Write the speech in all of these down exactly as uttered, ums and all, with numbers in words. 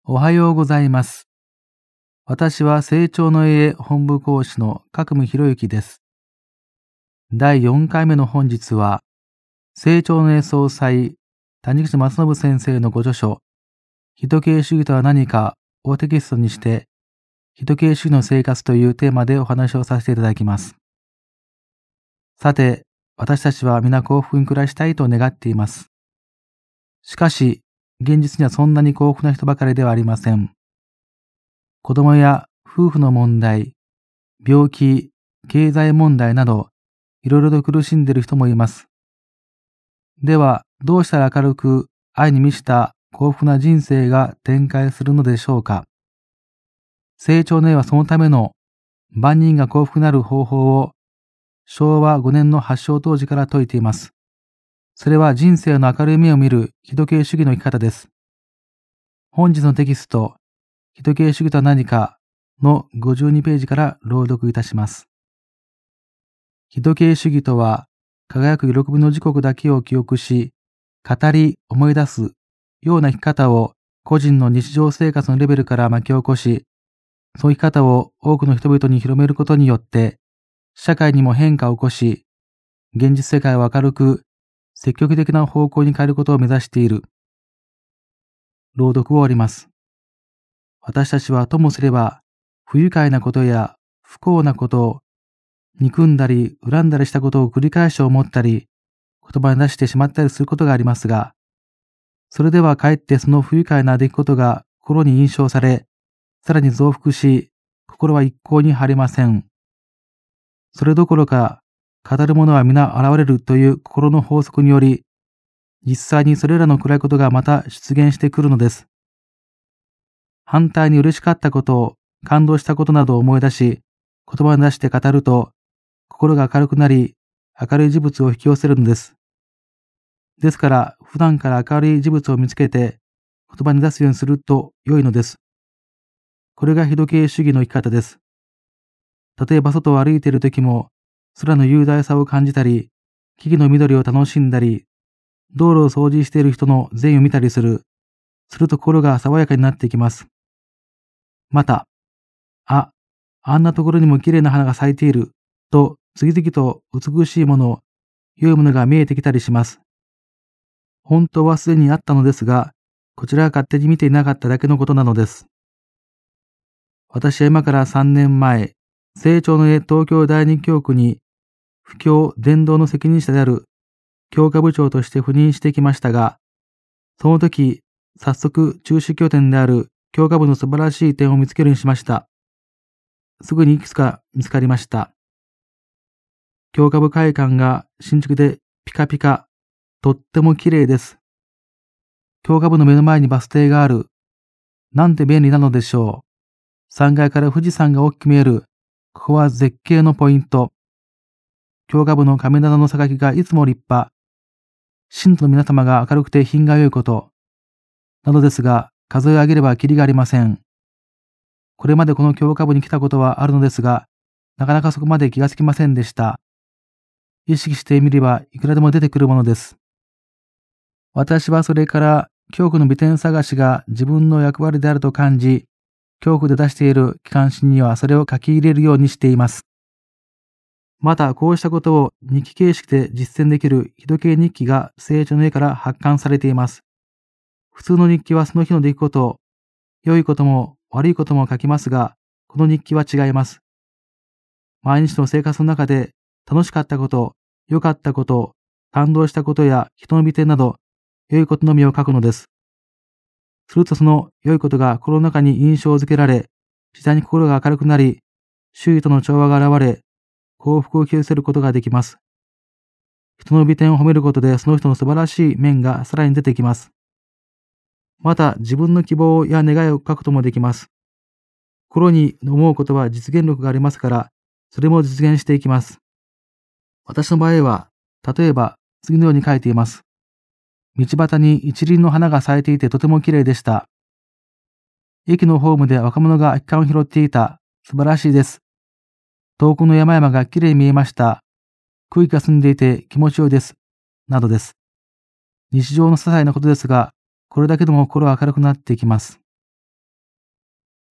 おはようございます。私は成長の家本部講師の角務博之です。だいよんかいめの本日は、成長の家総裁、谷口正信先生のご著書、人系主義とは何かをテキストにして、人系主義の生活というテーマでお話をさせていただきます。さて、私たちは皆幸福に暮らしたいと願っています。しかし、現実にはそんなに幸福な人ばかりではありません。子供や夫婦の問題、病気、経済問題など、いろいろと苦しんでいる人もいます。では、どうしたら明るく愛に満ちた幸福な人生が展開するのでしょうか。成長の家はそのための万人が幸福になる方法をしょうわごねんの発祥当時から説いています。それは人生の明るい目を見る人系主義の生き方です。本日のテキスト、人系主義とは何かのごじゅうにページから朗読いたします。人系主義とは、輝く喜びの時刻だけを記憶し、語り思い出すような生き方を個人の日常生活のレベルから巻き起こし、その生き方を多くの人々に広めることによって、社会にも変化を起こし、現実世界を明るく、積極的な方向に変えることを目指している。朗読を終わります。私たちはともすれば、不愉快なことや不幸なことを、憎んだり恨んだりしたことを繰り返し思ったり、言葉に出してしまったりすることがありますが、それではかえってその不愉快な出来事が心に印象され、さらに増幅し、心は一向に晴れません。それどころか、語る者は皆現れるという心の法則により、実際にそれらの暗いことがまた出現してくるのです。反対に嬉しかったことを、感動したことなどを思い出し、言葉に出して語ると、心が明るくなり、明るい事物を引き寄せるのです。ですから、普段から明るい事物を見つけて、言葉に出すようにすると良いのです。これが人系主義の生き方です。例えば外を歩いている時も、空の雄大さを感じたり、木々の緑を楽しんだり、道路を掃除している人の善意を見たりする。すると心が爽やかになっていきます。また、あ、あんなところにも綺麗な花が咲いている、と次々と美しいもの、良いものが見えてきたりします。本当はすでにあったのですが、こちらが勝手に見ていなかっただけのことなのです。私は今からさんねんまえ、成長の家東京第二教区に、布教伝道の責任者である教科部長として赴任してきましたが、その時、早速中止拠点である教科部の素晴らしい点を見つけるようにしました。すぐにいくつか見つかりました。教科部会館が新築でピカピカ、とっても綺麗です。教科部の目の前にバス停がある。なんて便利なのでしょう。さんがいから富士山が大きく見える。ここは絶景のポイント。教科部の神棚の榊がいつも立派。信徒の皆様が明るくて品が良いこと。などですが、数え上げればきりがありません。これまでこの教科部に来たことはあるのですが、なかなかそこまで気がつきませんでした。意識してみればいくらでも出てくるものです。私はそれから教区の美点探しが自分の役割であると感じ、教区で出している機関誌にはそれを書き入れるようにしています。またこうしたことを日記形式で実践できる人系日記が成長の家から発刊されています。普通の日記はその日の出来事、良いことも悪いことも書きますが、この日記は違います。毎日の生活の中で楽しかったこと、良かったこと、感動したことや人の美点など、良いことのみを書くのです。するとその良いことが心の中に印象づけられ、次第に心が明るくなり、周囲との調和が現れ、幸福を引き寄せることができます。人の美点を褒めることでその人の素晴らしい面がさらに出てきます。また自分の希望や願いを書くこともできます。心に思うことは実現力がありますから、それも実現していきます。私の場合は、例えば次のように書いています。道端に一輪の花が咲いていてとても綺麗でした。駅のホームで若者が空き缶を拾っていた。素晴らしいです。遠くの山々が綺麗に見えました。空気が澄んでいて気持ちよいです。などです。日常の些細なことですが、これだけでも心は明るくなっていきます。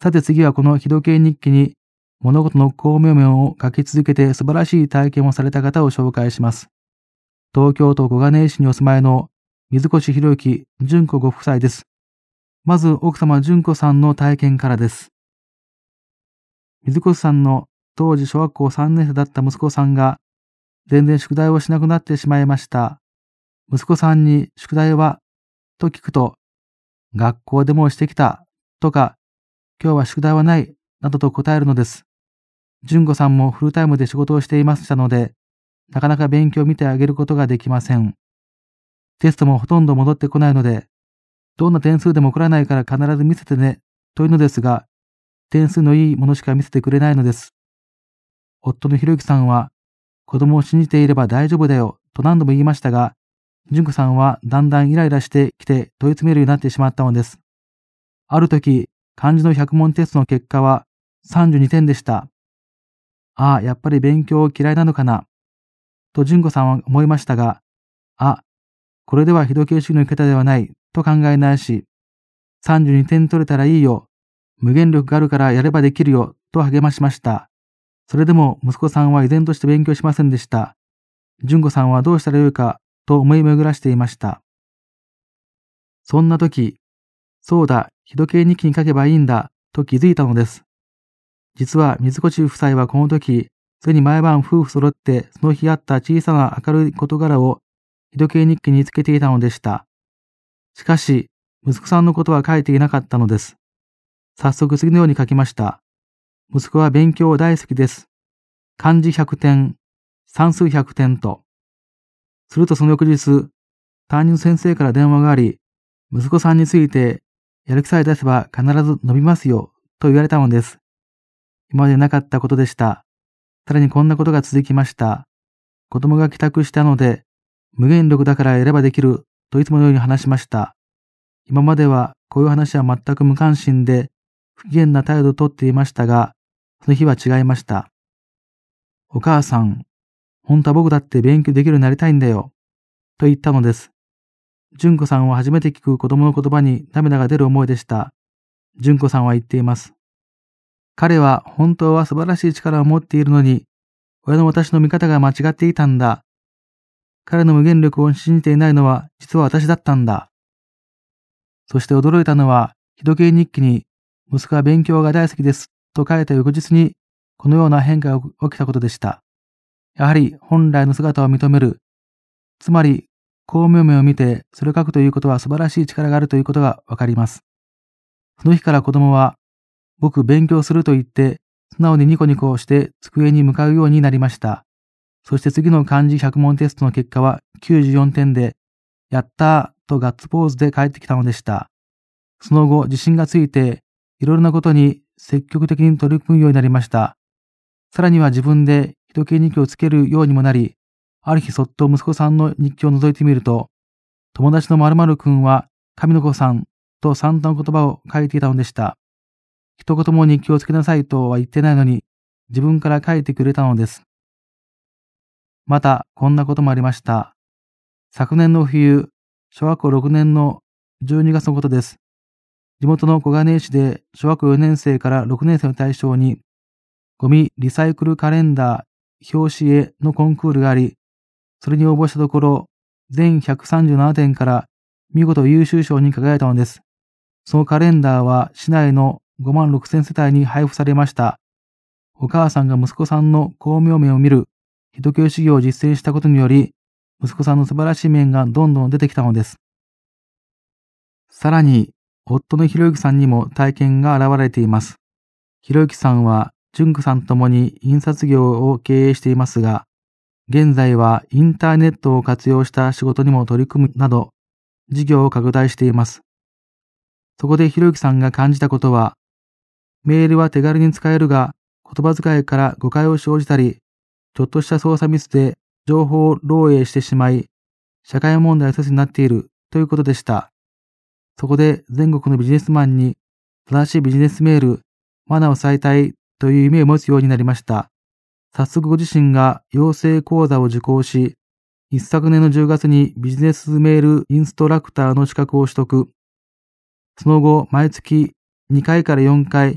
さて次はこの日時計日記に物事の巧妙面を書き続けて素晴らしい体験をされた方を紹介します。東京都小金井市にお住まいの水越博之純子ご夫妻です。まず奥様純子さんの体験からです。水越さんの当時小学校さんねん生だった息子さんが全然宿題をしなくなってしまいました。息子さんに宿題はと聞くと、学校でもしてきたとか、今日は宿題はないなどと答えるのです。純子さんもフルタイムで仕事をしていましたので、なかなか勉強を見てあげることができません。テストもほとんど戻ってこないので、どんな点数でも怒らないから必ず見せてねというのですが、点数のいいものしか見せてくれないのです。夫のひろゆきさんは、子供を信じていれば大丈夫だよと何度も言いましたが、純子さんはだんだんイライラしてきて問い詰めるようになってしまったのです。ある時、漢字のひゃく問テストの結果はさんじゅうにてんでした。ああ、やっぱり勉強嫌いなのかな、と純子さんは思いましたが、あ、これでは日時計主義の生き方ではないと考えないし、さんじゅうにてん取れたらいいよ、無限力があるからやればできるよと励ましました。それでも息子さんは依然として勉強しませんでした。純子さんはどうしたらよいかと思い巡らしていました。そんな時、そうだ、日時計日記に書けばいいんだと気づいたのです。実は水越夫妻はこの時、すでに毎晩夫婦揃ってその日あった小さな明るい事柄を日時計日記につけていたのでした。しかし、息子さんのことは書いていなかったのです。早速次のように書きました。息子は勉強大好きです。漢字ひゃくてん、算数ひゃくてんと。するとその翌日、担任の先生から電話があり、息子さんについて、やる気さえ出せば必ず伸びますよ、と言われたのです。今までなかったことでした。さらにこんなことが続きました。子供が帰宅したので、無限力だからやればできる、といつものように話しました。今まではこういう話は全く無関心で、不機嫌な態度をとっていましたが、その日は違いました。お母さん、本当は僕だって勉強できるようになりたいんだよ、と言ったのです。純子さんは初めて聞く子供の言葉に涙が出る思いでした。純子さんは言っています。彼は本当は素晴らしい力を持っているのに、親の私の見方が間違っていたんだ。彼の無限力を信じていないのは実は私だったんだ。そして驚いたのは、日時計日記に息子は勉強が大好きですと書いた翌日にこのような変化が起きたことでした。やはり本来の姿を認める、つまり巧妙面を見てそれを書くということは素晴らしい力があるということがわかります。その日から子供は、僕勉強すると言って素直にニコニコして机に向かうようになりました。そして次の漢字ひゃく問テストの結果はきゅうじゅうよんてんで、やったーとガッツポーズで帰ってきたのでした。その後、自信がついて、いろいろなことに積極的に取り組むようになりました。さらには自分で日時計日記をつけるようにもなり、ある日そっと息子さんの日記を覗いてみると、友達の〇〇くんは神の子さんと散々の言葉を書いていたのでした。一言も日記をつけなさいとは言ってないのに、自分から書いてくれたのです。また、こんなこともありました。昨年の冬、小学校ろくねんのじゅうにがつのことです。地元の小金井市で小学校よねん生からろくねん生を対象に、ゴミリサイクルカレンダー表紙絵のコンクールがあり、それに応募したところ、全ひゃくさんじゅうななてんから見事優秀賞に輝いたのです。そのカレンダーは市内のごまんろくせん世帯に配布されました。お母さんが息子さんの巧妙面を見る日時計主義を実践したことにより、息子さんの素晴らしい面がどんどん出てきたのです。さらに、夫のひろゆきさんにも体験が現れています。ひろゆきさんは、純子さんともに印刷業を経営していますが、現在はインターネットを活用した仕事にも取り組むなど、事業を拡大しています。そこでひろゆきさんが感じたことは、メールは手軽に使えるが、言葉遣いから誤解を生じたり、ちょっとした操作ミスで情報漏洩してしまい、社会問題の一つになっているということでした。そこで全国のビジネスマンに正しいビジネスメール、マナーを伝えたいという夢を持つようになりました。早速ご自身が養成講座を受講し、一昨年のじゅうがつにビジネスメールインストラクターの資格を取得。その後、毎月にかいからよんかい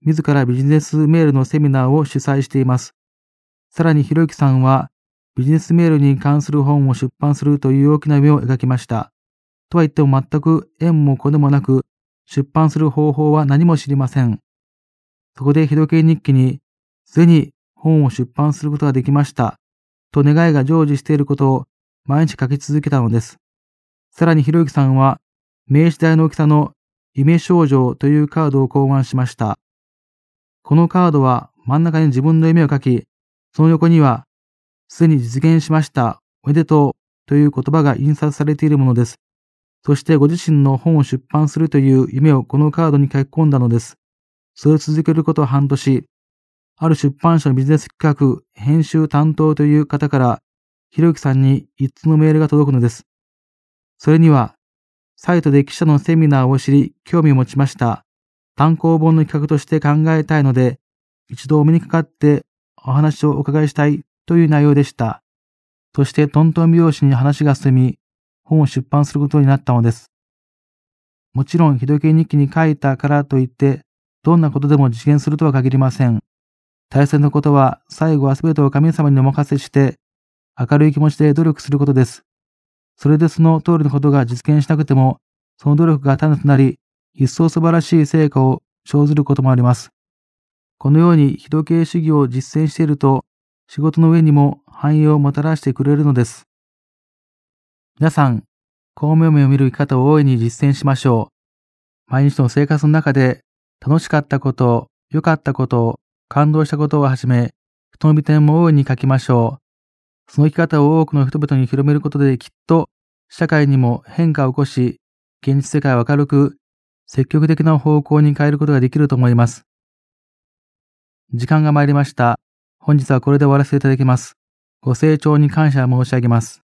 自らビジネスメールのセミナーを主催しています。さらにひろゆきさんは、ビジネスメールに関する本を出版するという大きな夢を描きました。とは言っても全く縁も子でもなく、出版する方法は何も知りません。そこでひどけ日記に、すでに本を出版することができました。と願いが成就していることを毎日書き続けたのです。さらにひろゆきさんは、名刺大の大きさの夢少女というカードを考案しました。このカードは真ん中に自分の夢を書き、その横には、すでに実現しました、おめでとうという言葉が印刷されているものです。そしてご自身の本を出版するという夢をこのカードに書き込んだのです。それを続けること半年、ある出版社のビジネス企画、編集担当という方から、ひろゆきさんに一通のメールが届くのです。それには、サイトで記者のセミナーを知り、興味を持ちました。単行本の企画として考えたいので、一度お目にかかってお話をお伺いしたいという内容でした。そしてトントン拍子に話が進み、本を出版することになったのです。もちろん、ひどけ日記に書いたからといって、どんなことでも実現するとは限りません。大切なことは、最後はすべてを神様にお任せして、明るい気持ちで努力することです。それでその通りのことが実現しなくても、その努力が種となり、一層素晴らしい成果を生ずることもあります。このように、非道系主義を実践していると、仕事の上にも繁栄をもたらしてくれるのです。皆さん、巧妙目を見る生き方を大いに実践しましょう。毎日の生活の中で、楽しかったこと、良かったこと、感動したことをはじめ、人の美点も大いに書きましょう。その生き方を多くの人々に広めることできっと社会にも変化を起こし、現実世界を明るく積極的な方向に変えることができると思います。時間が参りました。本日はこれで終わらせていただきます。ご清聴に感謝申し上げます。